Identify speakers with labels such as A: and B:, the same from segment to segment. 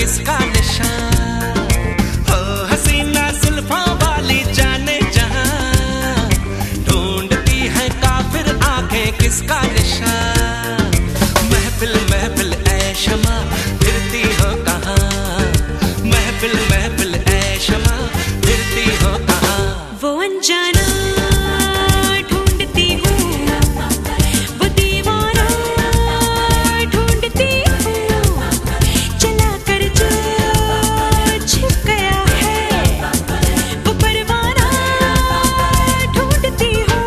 A: किसका निशान। हो हसीना जुल्फों वाली जाने जहां, ढूंढती है काफिर आंखें किसका निशान। महफिल महफिल ऐ शमा फिरती हो कहाँ, महफिल महफिल ऐ शमा फिरती हो कहाँ।
B: वो अनजाना ढूंढती हूँ, वो दीवाना ढूंढती हूँ, चला कर जो छिप गया है वो परवाना ढूंढती हूँ।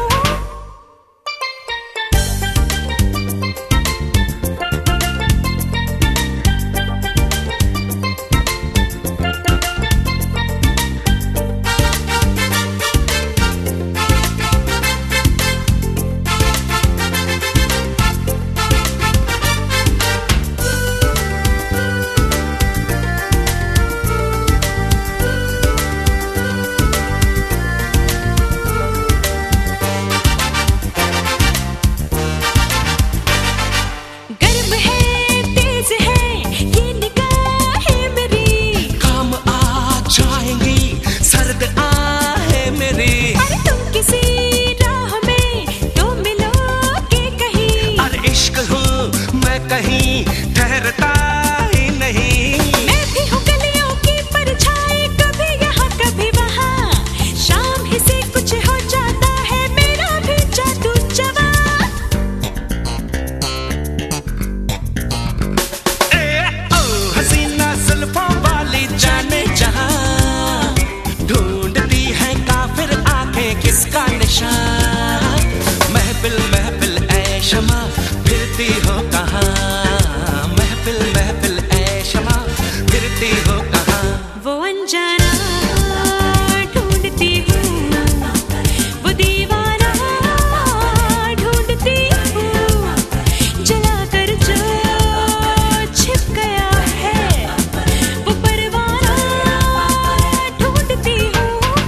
A: कहीं ठहरता ही नहीं,
B: मैं भी हूँ गलियों की परछाई, कभी यहाँ कभी वहाँ, शाम ही से कुछ हो जाता है मेरा भी जादू जवां।
A: ओ हसीना जुल्फों वाली जाने जहां, ढूंढती है काफिर आंखें किसका निशान। महफिल महफिल ऐ शमा फिरती हो कहाँ, महफिल महफिल ऐ शमा फिरती हो कहाँ।
B: वो अनजाना ढूंढती हूँ, वो दीवाना ढूंढती हूँ, जला कर जो छिप गया है वो परवाना ढूंढती हूँ।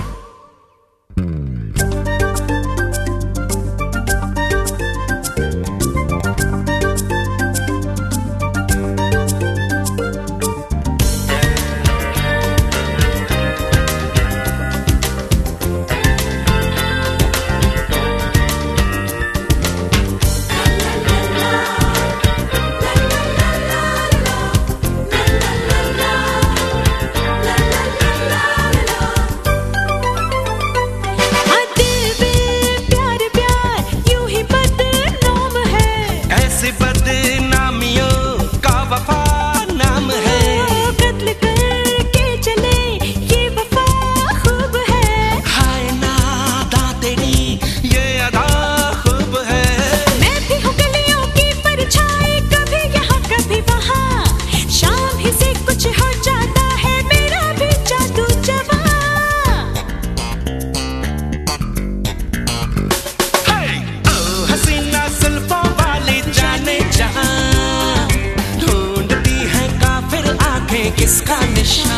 A: बदनामियों का वफा नाम है,
B: कत्ल करके चले ये वफा खूब है।
A: हाय नादा तेरी ये अदा खूब है।
B: मैं भी हूँ गलियों की परछाई, कभी यहाँ कभी वहाँ, शाम ही से कुछ हो जाता है मेरा भी जादू जवां।
A: ओ हसीना जुल्फों वाली जाने जहां, ढूंढती है काफिर आंखें किसका निशान।